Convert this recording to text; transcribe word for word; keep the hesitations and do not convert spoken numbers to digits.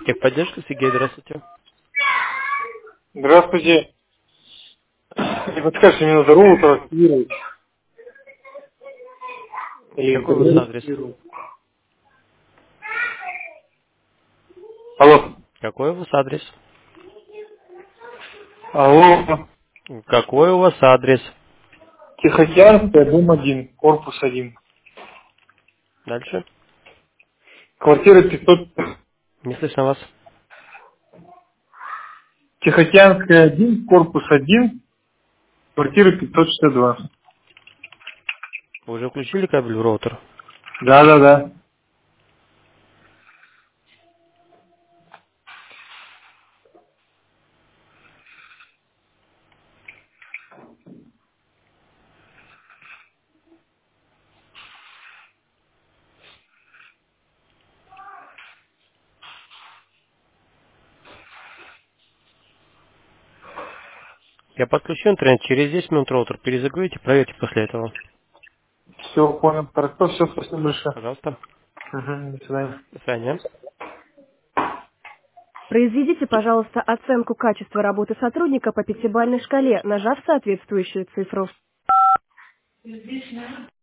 Техподдержка, Сергей, здравствуйте. Здравствуйте. Не подскажете, мне надо роутер активировать или Какой у вас интернет адрес? активировать. Алло. Какой у вас адрес? Алло. Какой у вас адрес? Тихоокеанская, дом один, корпус один. Дальше. Квартира пятьсот. Не слышно вас. Тихоокеанская один, корпус один, квартира пятьсот шестьдесят два. Вы уже включили кабель в роутер? Да, да, да. Я подключу интернет. Через десять минут роутер перезагрузите, проверьте после этого. Все, понял. Хорошо, все, спасибо большое. Пожалуйста. Угу, до свидания. До свидания. Произведите, пожалуйста, оценку качества работы сотрудника по пятибалльной шкале, нажав соответствующую цифру.